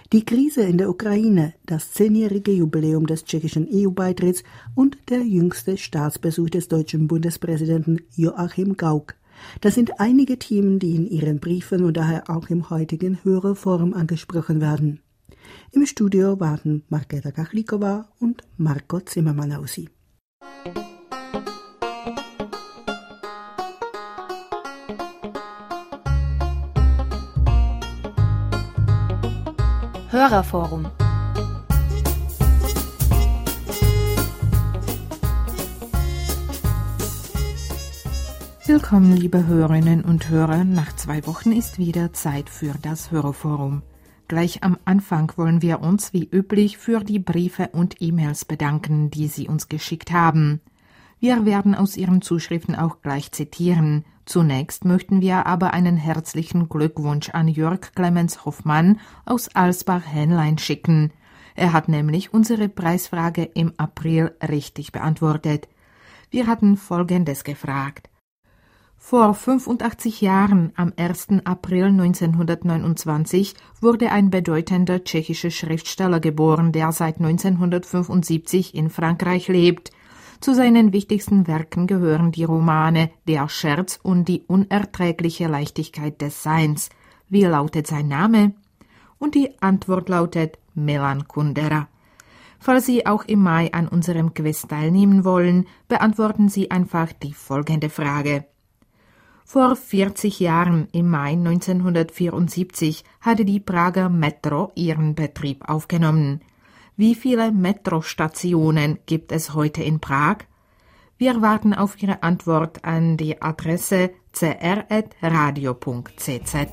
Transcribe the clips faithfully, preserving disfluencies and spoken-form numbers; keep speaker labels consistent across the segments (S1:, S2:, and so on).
S1: Die Krise in der Ukraine, das zehnjährige Jubiläum des tschechischen E U-Beitritts und der jüngste Staatsbesuch des deutschen Bundespräsidenten Joachim Gauck. Das sind einige Themen, die in Ihren Briefen und daher auch im heutigen Hörerforum angesprochen werden. Im Studio warten Markéta Kachlíková und Marko Zimmermann auf Sie.
S2: Hörerforum. Willkommen, liebe Hörerinnen und Hörer. Nach zwei Wochen ist wieder Zeit für das Hörerforum. Gleich am Anfang wollen wir uns wie üblich für die Briefe und E-Mails bedanken, die Sie uns geschickt haben. Wir werden aus Ihren Zuschriften auch gleich zitieren. Zunächst möchten wir aber einen herzlichen Glückwunsch an Jörg Clemens Hoffmann aus Alsbach-Hähnlein schicken. Er hat nämlich unsere Preisfrage im April richtig beantwortet. Wir hatten Folgendes gefragt. Vor fünfundachtzig Jahren, am ersten April neunzehnhundertneunundzwanzig, wurde ein bedeutender tschechischer Schriftsteller geboren, der seit neunzehnhundertfünfundsiebzig in Frankreich lebt. Zu seinen wichtigsten Werken gehören die Romane Der Scherz und die unerträgliche Leichtigkeit des Seins. Wie lautet sein Name? Und die Antwort lautet Milan Kundera. Falls Sie auch im Mai an unserem Quiz teilnehmen wollen, beantworten Sie einfach die folgende Frage. Vor vierzig Jahren, im Mai neunzehnhundertvierundsiebzig, hatte die Prager Metro ihren Betrieb aufgenommen. Wie viele Metrostationen gibt es heute in Prag? Wir warten auf Ihre Antwort an die Adresse c r at radio punkt c z.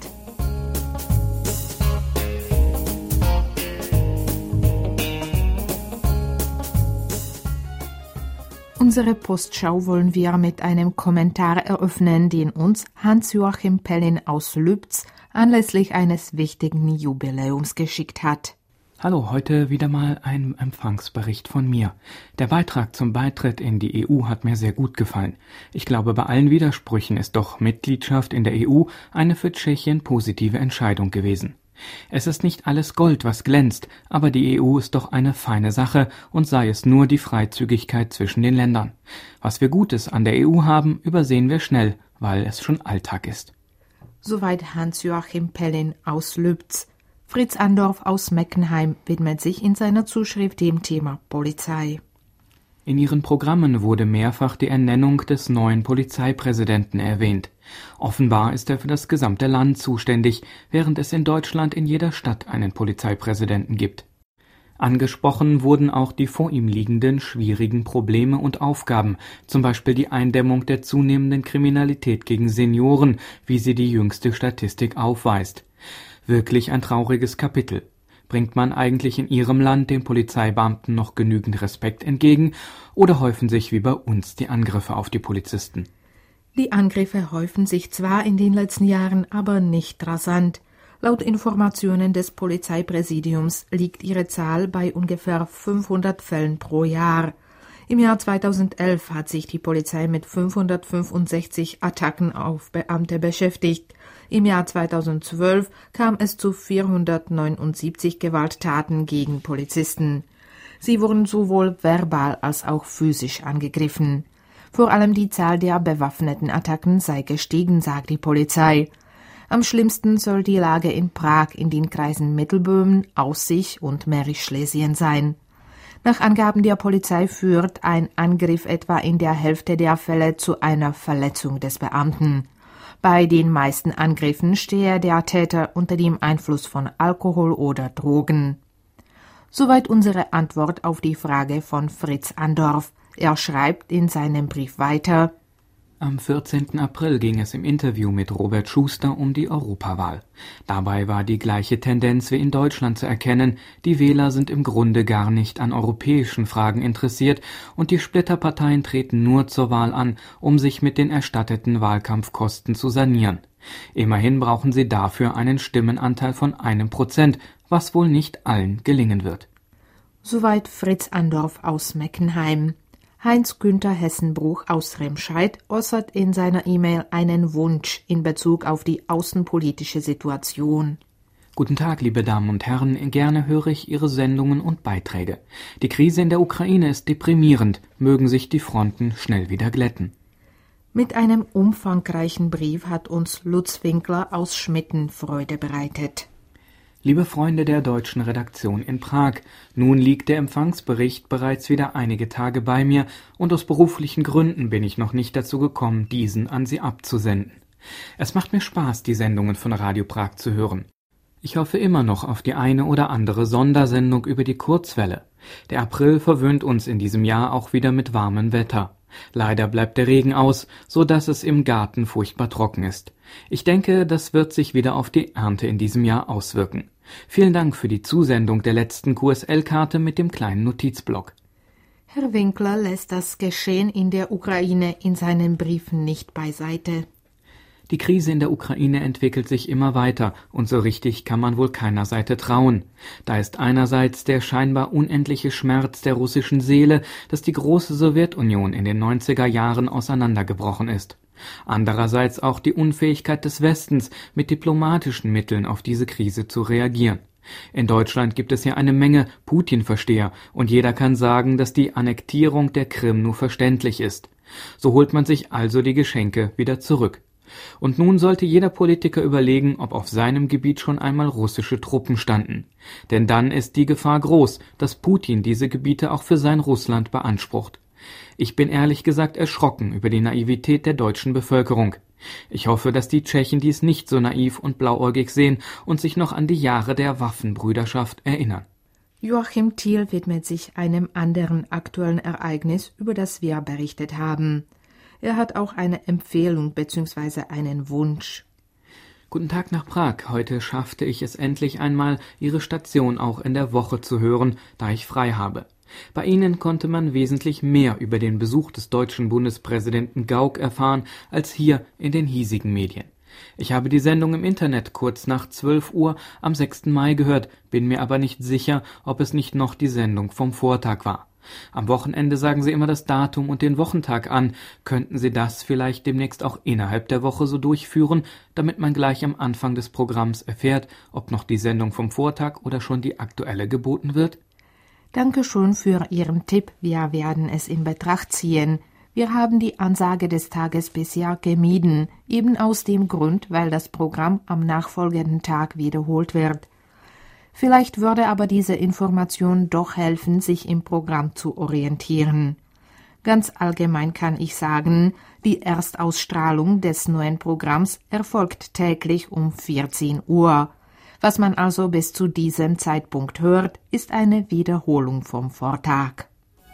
S2: Unsere Postschau wollen wir mit einem Kommentar eröffnen, den uns Hans-Joachim Pellin aus Lübz anlässlich eines wichtigen Jubiläums geschickt hat.
S3: Hallo, heute wieder mal ein Empfangsbericht von mir. Der Beitrag zum Beitritt in die E U hat mir sehr gut gefallen. Ich glaube, bei allen Widersprüchen ist doch Mitgliedschaft in der E U eine für Tschechien positive Entscheidung gewesen. Es ist nicht alles Gold, was glänzt, aber die E U ist doch eine feine Sache und sei es nur die Freizügigkeit zwischen den Ländern. Was wir Gutes an der E U haben, übersehen wir schnell, weil es schon Alltag ist.
S2: Soweit Hans-Joachim Pellin aus Lübz. Fritz Andorf aus Meckenheim widmet sich in seiner Zuschrift dem Thema Polizei.
S3: In ihren Programmen wurde mehrfach die Ernennung des neuen Polizeipräsidenten erwähnt. Offenbar ist er für das gesamte Land zuständig, während es in Deutschland in jeder Stadt einen Polizeipräsidenten gibt. Angesprochen wurden auch die vor ihm liegenden schwierigen Probleme und Aufgaben, zum Beispiel die Eindämmung der zunehmenden Kriminalität gegen Senioren, wie sie die jüngste Statistik aufweist. Wirklich ein trauriges Kapitel. Bringt man eigentlich in Ihrem Land den Polizeibeamten noch genügend Respekt entgegen oder häufen sich wie bei uns die Angriffe auf die Polizisten?
S2: Die Angriffe häufen sich zwar in den letzten Jahren, aber nicht rasant. Laut Informationen des Polizeipräsidiums liegt ihre Zahl bei ungefähr fünfhundert Fällen pro Jahr. Im Jahr zweitausendelf hat sich die Polizei mit fünfhundertfünfundsechzig Attacken auf Beamte beschäftigt. Im Jahr zweitausendzwölf kam es zu vierhundertneunundsiebzig Gewalttaten gegen Polizisten. Sie wurden sowohl verbal als auch physisch angegriffen. Vor allem die Zahl der bewaffneten Attacken sei gestiegen, sagt die Polizei. Am schlimmsten soll die Lage in Prag in den Kreisen Mittelböhmen, Aussich und Mährisch-Schlesien sein. Nach Angaben der Polizei führt ein Angriff etwa in der Hälfte der Fälle zu einer Verletzung des Beamten. Bei den meisten Angriffen stehe der Täter unter dem Einfluss von Alkohol oder Drogen. Soweit unsere Antwort auf die Frage von Fritz Andorf. Er schreibt in seinem Brief weiter:
S3: Am vierzehnten April ging es im Interview mit Robert Schuster um die Europawahl. Dabei war die gleiche Tendenz wie in Deutschland zu erkennen. Die Wähler sind im Grunde gar nicht an europäischen Fragen interessiert und die Splitterparteien treten nur zur Wahl an, um sich mit den erstatteten Wahlkampfkosten zu sanieren. Immerhin brauchen sie dafür einen Stimmenanteil von einem Prozent, was wohl nicht allen gelingen wird.
S2: Soweit Fritz Andorf aus Meckenheim. Heinz-Günther Hessenbruch aus Remscheid äußert in seiner E-Mail einen Wunsch in Bezug auf die außenpolitische Situation.
S3: Guten Tag, liebe Damen und Herren, gerne höre ich Ihre Sendungen und Beiträge. Die Krise in der Ukraine ist deprimierend, mögen sich die Fronten schnell wieder glätten.
S2: Mit einem umfangreichen Brief hat uns Lutz Winkler aus Schmitten Freude bereitet.
S3: Liebe Freunde der deutschen Redaktion in Prag, nun liegt der Empfangsbericht bereits wieder einige Tage bei mir und aus beruflichen Gründen bin ich noch nicht dazu gekommen, diesen an Sie abzusenden. Es macht mir Spaß, die Sendungen von Radio Prag zu hören. Ich hoffe immer noch auf die eine oder andere Sondersendung über die Kurzwelle. Der April verwöhnt uns in diesem Jahr auch wieder mit warmem Wetter. Leider bleibt der Regen aus, so dass es im Garten furchtbar trocken ist. Ich denke, das wird sich wieder auf die Ernte in diesem Jahr auswirken. Vielen Dank für die Zusendung der letzten Q S L-Karte mit dem kleinen Notizblock.
S2: Herr Winkler lässt das Geschehen in der Ukraine in seinen Briefen nicht beiseite.
S3: Die Krise in der Ukraine entwickelt sich immer weiter und so richtig kann man wohl keiner Seite trauen. Da ist einerseits der scheinbar unendliche Schmerz der russischen Seele, dass die große Sowjetunion in den neunziger Jahren auseinandergebrochen ist. Andererseits auch die Unfähigkeit des Westens, mit diplomatischen Mitteln auf diese Krise zu reagieren. In Deutschland gibt es ja eine Menge Putin-Versteher und jeder kann sagen, dass die Annektierung der Krim nur verständlich ist. So holt man sich also die Geschenke wieder zurück. Und nun sollte jeder Politiker überlegen, ob auf seinem Gebiet schon einmal russische Truppen standen. Denn dann ist die Gefahr groß, dass Putin diese Gebiete auch für sein Russland beansprucht. Ich bin ehrlich gesagt erschrocken über die Naivität der deutschen Bevölkerung. Ich hoffe, dass die Tschechen dies nicht so naiv und blauäugig sehen und sich noch an die Jahre der Waffenbrüderschaft erinnern.
S2: Joachim Thiel widmet sich einem anderen aktuellen Ereignis, über das wir berichtet haben. Er hat auch eine Empfehlung bzw. einen Wunsch.
S3: Guten Tag nach Prag. Heute schaffte ich es endlich einmal, Ihre Station auch in der Woche zu hören, da ich frei habe. Bei Ihnen konnte man wesentlich mehr über den Besuch des deutschen Bundespräsidenten Gauck erfahren, als hier in den hiesigen Medien. Ich habe die Sendung im Internet kurz nach zwölf Uhr am sechsten Mai gehört, bin mir aber nicht sicher, ob es nicht noch die Sendung vom Vortag war. Am Wochenende sagen Sie immer das Datum und den Wochentag an. Könnten Sie das vielleicht demnächst auch innerhalb der Woche so durchführen, damit man gleich am Anfang des Programms erfährt, ob noch die Sendung vom Vortag oder schon die aktuelle geboten wird?
S2: Danke schon für Ihren Tipp. Wir werden es in Betracht ziehen. Wir haben die Ansage des Tages bisher gemieden, eben aus dem Grund, weil das Programm am nachfolgenden Tag wiederholt wird. Vielleicht würde aber diese Information doch helfen, sich im Programm zu orientieren. Ganz allgemein kann ich sagen, die Erstausstrahlung des neuen Programms erfolgt täglich um vierzehn Uhr. Was man also bis zu diesem Zeitpunkt hört, ist eine Wiederholung vom Vortag.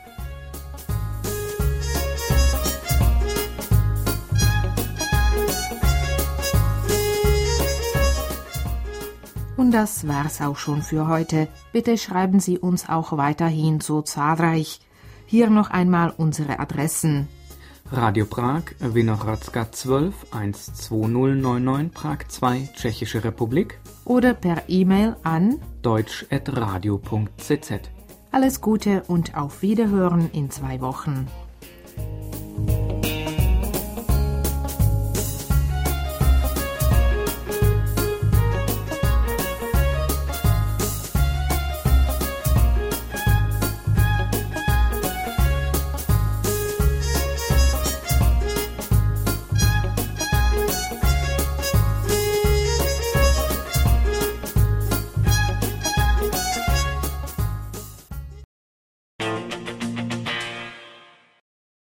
S2: Und das war's auch schon für heute. Bitte schreiben Sie uns auch weiterhin so zahlreich. Hier noch einmal unsere Adressen.
S3: Radio Prag, Vinohradska zwölf, eins zwei null neun neun, Prag zwei, Tschechische Republik.
S2: Oder per E-Mail an
S3: deutsch at radio punkt c z.
S2: Alles Gute und auf Wiederhören in zwei Wochen.